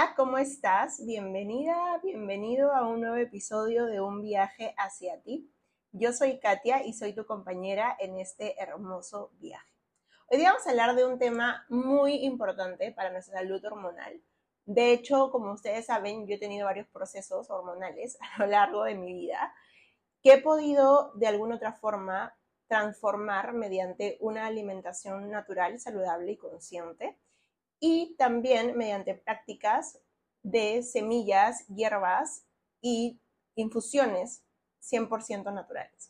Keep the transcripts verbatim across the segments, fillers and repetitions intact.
Hola, ¿cómo estás? Bienvenida, bienvenido a un nuevo episodio de Un viaje hacia ti. Yo soy Katia y soy tu compañera en este hermoso viaje. Hoy día vamos a hablar de un tema muy importante para nuestra salud hormonal. De hecho, como ustedes saben, yo he tenido varios procesos hormonales a lo largo de mi vida que he podido de alguna otra forma transformar mediante una alimentación natural, saludable y consciente, y también mediante prácticas de semillas, hierbas y infusiones cien por ciento naturales.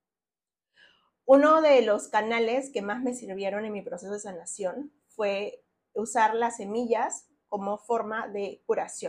Uno de los canales que más me sirvieron en mi proceso de sanación fue usar las semillas como forma de curación.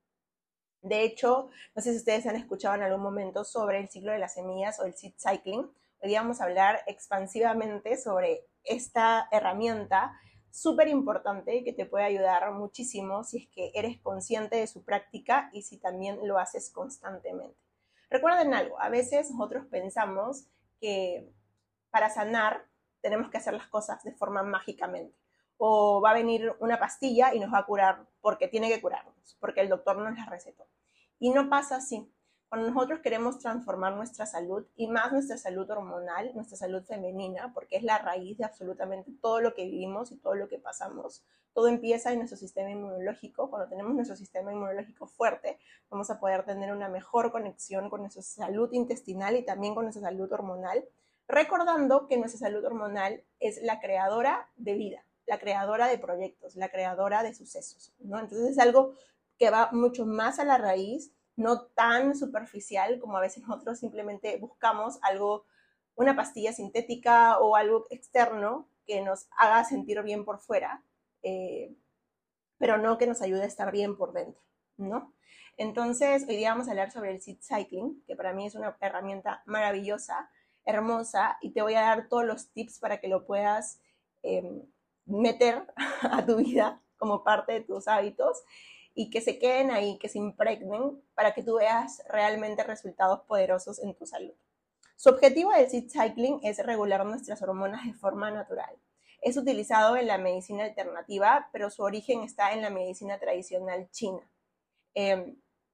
De hecho, no sé si ustedes han escuchado en algún momento sobre el ciclo de las semillas o el seed cycling. Hoy día vamos a hablar expansivamente sobre esta herramienta súper importante que te puede ayudar muchísimo si es que eres consciente de su práctica y si también lo haces constantemente. Recuerden algo, a veces nosotros pensamos que para sanar tenemos que hacer las cosas de forma mágicamente. O va a venir una pastilla y nos va a curar porque tiene que curarnos, porque el doctor nos la recetó. Y no pasa así. Cuando nosotros queremos transformar nuestra salud, y más nuestra salud hormonal, nuestra salud femenina, porque es la raíz de absolutamente todo lo que vivimos y todo lo que pasamos, todo empieza en nuestro sistema inmunológico. Cuando tenemos nuestro sistema inmunológico fuerte, vamos a poder tener una mejor conexión con nuestra salud intestinal y también con nuestra salud hormonal, recordando que nuestra salud hormonal es la creadora de vida, la creadora de proyectos, la creadora de sucesos, ¿no? Entonces es algo que va mucho más a la raíz, no tan superficial como a veces nosotros simplemente buscamos algo, una pastilla sintética o algo externo que nos haga sentir bien por fuera, eh, pero no que nos ayude a estar bien por dentro, ¿no? Entonces, hoy día vamos a hablar sobre el seed cycling, que para mí es una herramienta maravillosa, hermosa, y te voy a dar todos los tips para que lo puedas eh, meter a tu vida como parte de tus hábitos y que se queden ahí, que se impregnen para que tú veas realmente resultados poderosos en tu salud. Su objetivo del seed cycling es regular nuestras hormonas de forma natural. Es utilizado en la medicina alternativa, pero su origen está en la medicina tradicional china. Eh,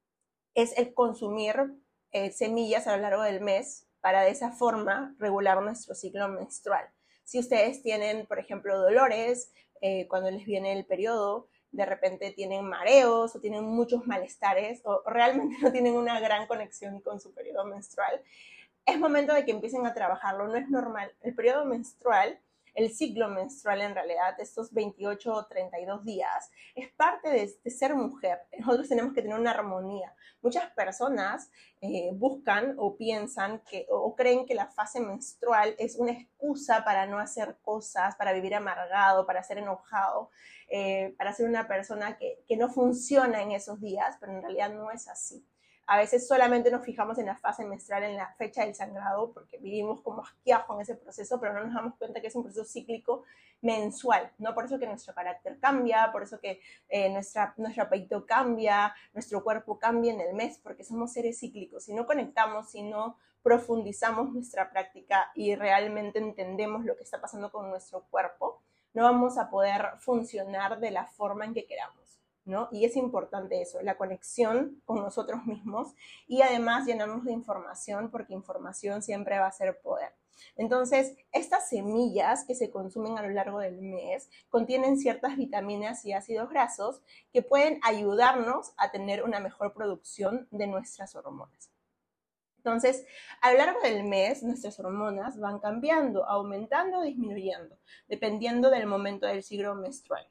es el consumir eh, semillas a lo largo del mes para de esa forma regular nuestro ciclo menstrual. Si ustedes tienen, por ejemplo, dolores eh, cuando les viene el periodo, de repente tienen mareos o tienen muchos malestares o realmente no tienen una gran conexión con su periodo menstrual, es momento de que empiecen a trabajarlo. No es normal. El periodo menstrual, el ciclo menstrual en realidad, estos veintiocho o treinta y dos días, es parte de, de ser mujer. Nosotros tenemos que tener una armonía. Muchas personas eh, buscan o piensan que, o creen que la fase menstrual es una excusa para no hacer cosas, para vivir amargado, para ser enojado, eh, para ser una persona que, que no funciona en esos días, pero en realidad no es así. A veces solamente nos fijamos en la fase menstrual, en la fecha del sangrado, porque vivimos como asqueados con ese proceso, pero no nos damos cuenta que es un proceso cíclico mensual, ¿no? Por eso que nuestro carácter cambia, por eso que eh, nuestra, nuestro apetito cambia, nuestro cuerpo cambia en el mes, porque somos seres cíclicos. Si no conectamos, si no profundizamos nuestra práctica y realmente entendemos lo que está pasando con nuestro cuerpo, no vamos a poder funcionar de la forma en que queramos, ¿no? Y es importante eso, la conexión con nosotros mismos y además llenarnos de información, porque información siempre va a ser poder. Entonces, estas semillas que se consumen a lo largo del mes contienen ciertas vitaminas y ácidos grasos que pueden ayudarnos a tener una mejor producción de nuestras hormonas. Entonces, a lo largo del mes, nuestras hormonas van cambiando, aumentando o disminuyendo, dependiendo del momento del ciclo menstrual.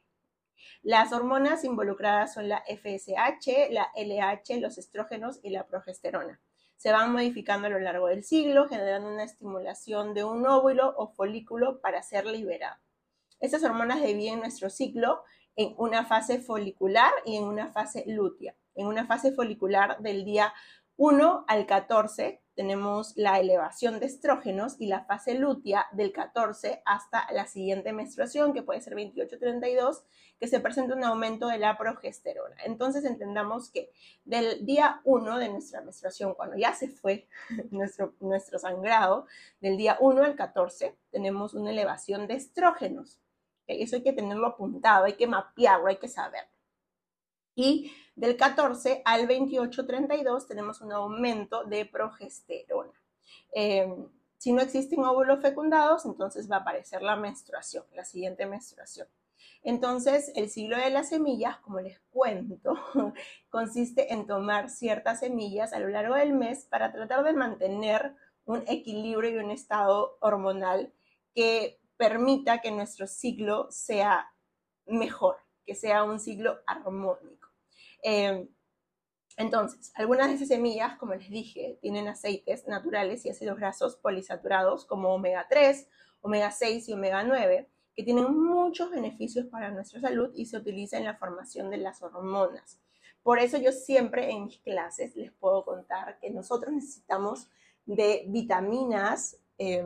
Las hormonas involucradas son la F S H, la L H, los estrógenos y la progesterona. Se van modificando a lo largo del ciclo, generando una estimulación de un óvulo o folículo para ser liberado. Estas hormonas dividen nuestro ciclo en una fase folicular y en una fase lútea. En una fase folicular del día uno al catorce tenemos la elevación de estrógenos y la fase lútea del catorce hasta la siguiente menstruación, que puede ser veintiocho a treinta y dos, que se presenta un aumento de la progesterona. Entonces entendamos que del día uno de nuestra menstruación, cuando ya se fue nuestro, nuestro sangrado, del día uno al catorce tenemos una elevación de estrógenos. ¿Okay? Eso hay que tenerlo apuntado, hay que mapearlo, hay que saberlo. Y del catorce al veintiocho treinta y dos tenemos un aumento de progesterona. Eh, si no existen óvulos fecundados, entonces va a aparecer la menstruación, la siguiente menstruación. Entonces, el ciclo de las semillas, como les cuento, consiste en tomar ciertas semillas a lo largo del mes para tratar de mantener un equilibrio y un estado hormonal que permita que nuestro ciclo sea mejor, que sea un ciclo armónico. Eh, entonces, algunas de esas semillas, como les dije, tienen aceites naturales y ácidos grasos polisaturados como omega tres, omega seis y omega nueve, que tienen muchos beneficios para nuestra salud y se utilizan en la formación de las hormonas. Por eso yo siempre en mis clases les puedo contar que nosotros necesitamos de vitaminas eh,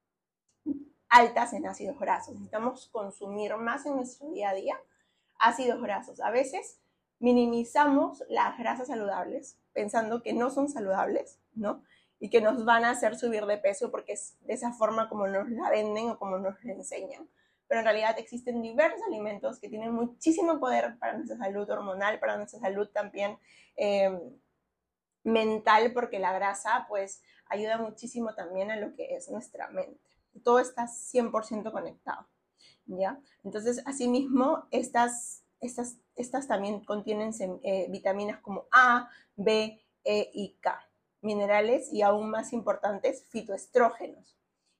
altas en ácidos grasos. Necesitamos consumir más en nuestro día a día ácidos grasos. A veces minimizamos las grasas saludables pensando que no son saludables, ¿no? Y que nos van a hacer subir de peso porque es de esa forma como nos la venden o como nos la enseñan. Pero en realidad existen diversos alimentos que tienen muchísimo poder para nuestra salud hormonal, para nuestra salud también eh, mental, porque la grasa pues ayuda muchísimo también a lo que es nuestra mente. Todo está cien por ciento conectado, ¿ya? Entonces, asimismo, estas, estas, estas también contienen eh, vitaminas como A, B, E y K, minerales y aún más importantes, fitoestrógenos.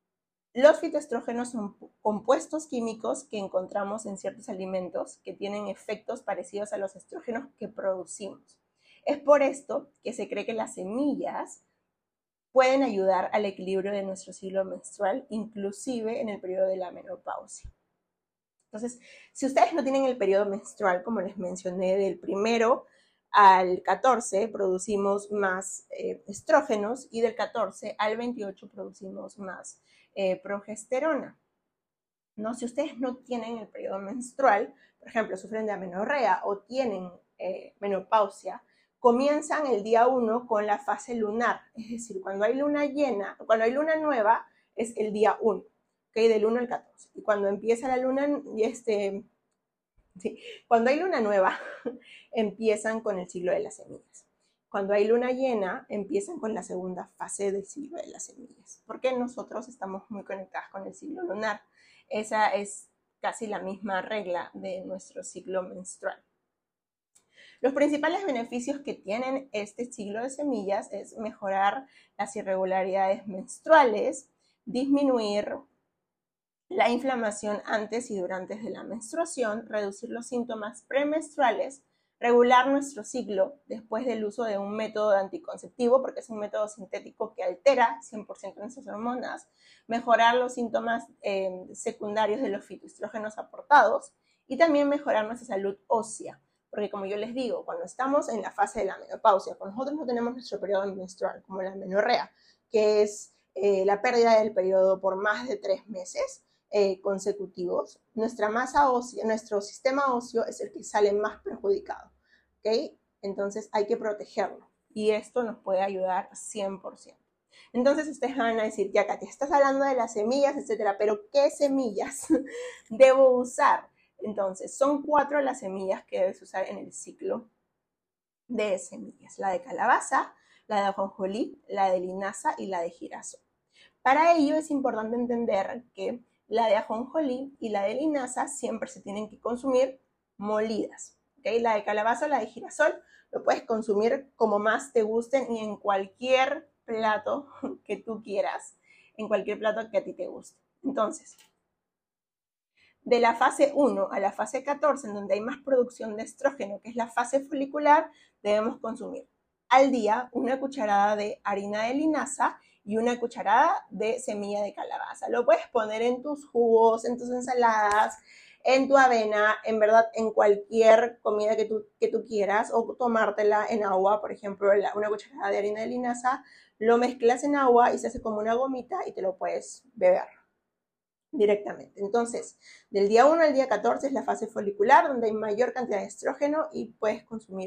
Los fitoestrógenos son compuestos químicos que encontramos en ciertos alimentos que tienen efectos parecidos a los estrógenos que producimos. Es por esto que se cree que las semillas pueden ayudar al equilibrio de nuestro ciclo menstrual, inclusive en el periodo de la menopausia. Entonces, si ustedes no tienen el periodo menstrual, como les mencioné, del primero al catorce producimos más eh, estrógenos y del catorce al veintiocho producimos más eh, progesterona, ¿no? Si ustedes no tienen el periodo menstrual, por ejemplo, sufren de amenorrea o tienen eh, menopausia, comienzan el día uno con la fase lunar, es decir, cuando hay luna llena, cuando hay luna nueva, es el día uno, ¿okay? Del uno al catorce. Y cuando empieza la luna, este, sí, cuando hay luna nueva, empiezan con el ciclo de las semillas. Cuando hay luna llena, empiezan con la segunda fase del ciclo de las semillas, porque nosotros estamos muy conectadas con el ciclo lunar. Esa es casi la misma regla de nuestro ciclo menstrual. Los principales beneficios que tienen este ciclo de semillas es mejorar las irregularidades menstruales, disminuir la inflamación antes y durante de la menstruación, reducir los síntomas premenstruales, regular nuestro ciclo después del uso de un método anticonceptivo, porque es un método sintético que altera cien por ciento nuestras hormonas, mejorar los síntomas eh, secundarios de los fitoestrógenos aportados y también mejorar nuestra salud ósea. Porque como yo les digo, cuando estamos en la fase de la menopausia, cuando nosotros no tenemos nuestro periodo menstrual, como la menorrea, que es eh, la pérdida del periodo por más de tres meses eh, consecutivos, nuestra masa ósea, nuestro sistema óseo es el que sale más perjudicado, ¿ok? Entonces hay que protegerlo y esto nos puede ayudar cien por ciento. Entonces ustedes van a decir, ya Katia, estás hablando de las semillas, etcétera, pero ¿qué semillas debo usar? Entonces, son cuatro las semillas que debes usar en el ciclo de semillas. La de calabaza, la de ajonjolí, la de linaza y la de girasol. Para ello es importante entender que la de ajonjolí y la de linaza siempre se tienen que consumir molidas. ¿Okay? La de calabaza, la de girasol, lo puedes consumir como más te gusten y en cualquier plato que tú quieras, en cualquier plato que a ti te guste. Entonces, de la fase uno a la fase catorce, en donde hay más producción de estrógeno, que es la fase folicular, debemos consumir al día una cucharada de harina de linaza y una cucharada de semilla de calabaza. Lo puedes poner en tus jugos, en tus ensaladas, en tu avena, en verdad en cualquier comida que tú, que tú quieras, o tomártela en agua, por ejemplo, la, una cucharada de harina de linaza, lo mezclas en agua y se hace como una gomita y te lo puedes beber directamente. Entonces, del día uno al día catorce es la fase folicular, donde hay mayor cantidad de estrógeno y puedes consumir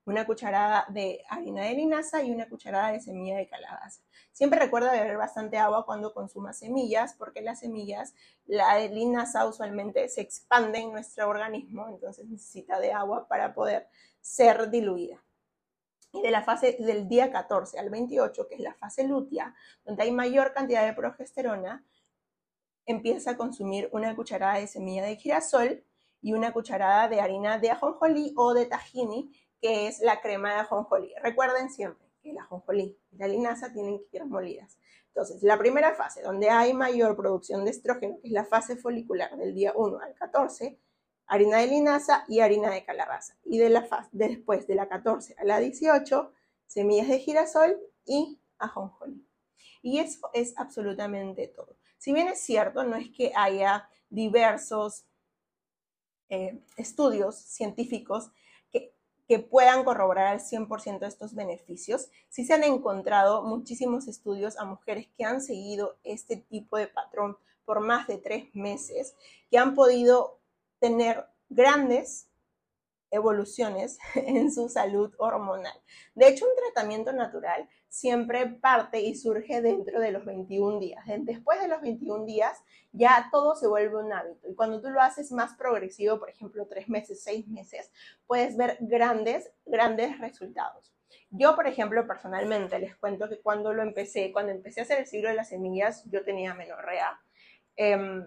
una cucharada de harina de linaza y una cucharada de semilla de calabaza. Siempre recuerda beber bastante agua cuando consumas semillas, porque las semillas, la linaza usualmente se expande en nuestro organismo, entonces necesita de agua para poder ser diluida. Y de la fase del día catorce al veintiocho, que es la fase lútea, donde hay mayor cantidad de progesterona, empieza a consumir una cucharada de semilla de girasol y una cucharada de harina de ajonjolí o de tahini, que es la crema de ajonjolí. Recuerden siempre que el ajonjolí y la linaza tienen que ir molidas. Entonces, la primera fase, donde hay mayor producción de estrógeno, que es la fase folicular del día uno al catorce, harina de linaza y harina de calabaza. Y de la fase, después de la catorce a la dieciocho, semillas de girasol y ajonjolí. Y eso es absolutamente todo. Si bien es cierto, no es que haya diversos eh, estudios científicos que, que puedan corroborar al cien por ciento estos beneficios, sí se han encontrado muchísimos estudios a mujeres que han seguido este tipo de patrón por más de tres meses, que han podido tener grandes evoluciones en su salud hormonal. De hecho, un tratamiento natural siempre parte y surge dentro de los veintiún días. Después de los veintiún días ya todo se vuelve un hábito y cuando tú lo haces más progresivo, por ejemplo, tres meses, seis meses, puedes ver grandes, grandes resultados. Yo, por ejemplo, personalmente les cuento que cuando lo empecé, cuando empecé a hacer el ciclo de las semillas, yo tenía menorrea. Eh,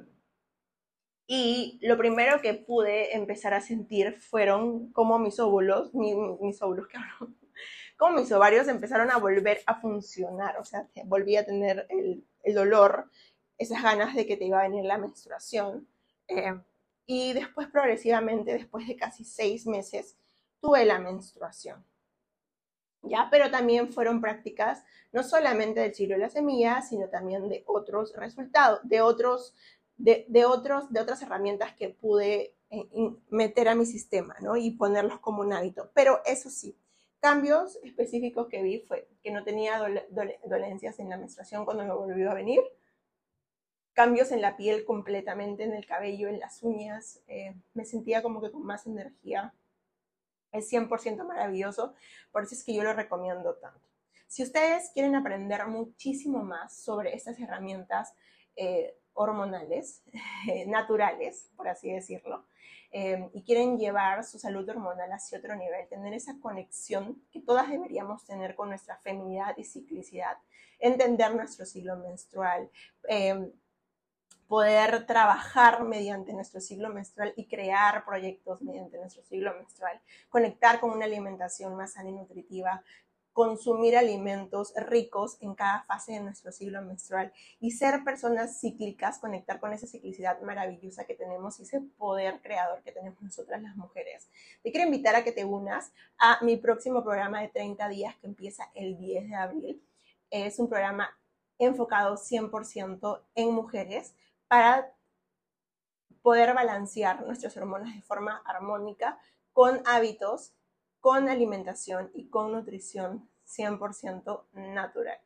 Y lo primero que pude empezar a sentir fueron como mis óvulos, mis, mis óvulos, claro, como mis ovarios empezaron a volver a funcionar, o sea, volví a tener el, el dolor, esas ganas de que te iba a venir la menstruación. Eh, y después, progresivamente, después de casi seis meses, tuve la menstruación. ¿Ya? Pero también fueron prácticas no solamente del ciclo de la semilla, sino también de otros resultados, de otros de, de, otros, de otras herramientas que pude eh, meter a mi sistema, ¿no? Y ponerlos como un hábito. Pero eso sí, cambios específicos que vi fue que no tenía dole, dole, dolencias en la menstruación cuando me volvió a venir, cambios en la piel completamente, en el cabello, en las uñas, eh, me sentía como que con más energía. Es cien por ciento maravilloso, por eso es que yo lo recomiendo tanto. Si ustedes quieren aprender muchísimo más sobre estas herramientas eh, hormonales, eh, naturales, por así decirlo, eh, y quieren llevar su salud hormonal hacia otro nivel, tener esa conexión que todas deberíamos tener con nuestra feminidad y ciclicidad, entender nuestro ciclo menstrual, eh, poder trabajar mediante nuestro ciclo menstrual y crear proyectos mediante nuestro ciclo menstrual, conectar con una alimentación más sana y nutritiva, consumir alimentos ricos en cada fase de nuestro ciclo menstrual y ser personas cíclicas, conectar con esa ciclicidad maravillosa que tenemos y ese poder creador que tenemos nosotras las mujeres. Te quiero invitar a que te unas a mi próximo programa de treinta días que empieza el diez de abril. Es un programa enfocado cien por ciento en mujeres para poder balancear nuestras hormonas de forma armónica con hábitos, con alimentación y con nutrición cien por ciento natural.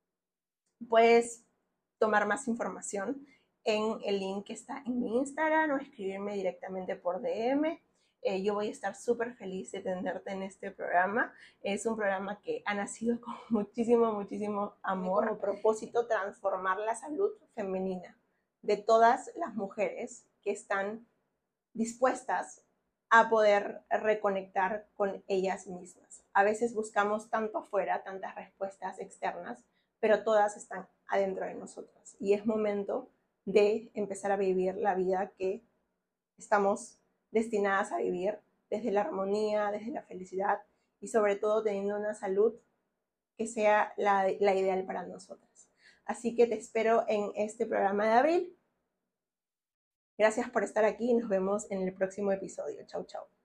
Puedes tomar más información en el link que está en mi Instagram o escribirme directamente por D M. Eh, yo voy a estar súper feliz de tenerte en este programa. Es un programa que ha nacido con muchísimo, muchísimo amor. Como propósito, transformar la salud femenina de todas las mujeres que están dispuestas a poder reconectar con ellas mismas. A veces buscamos tanto afuera, tantas respuestas externas, pero todas están adentro de nosotras. Y es momento de empezar a vivir la vida que estamos destinadas a vivir desde la armonía, desde la felicidad y sobre todo teniendo una salud que sea la, la ideal para nosotras. Así que te espero en este programa de abril. Gracias por estar aquí y nos vemos en el próximo episodio. Chau, chau.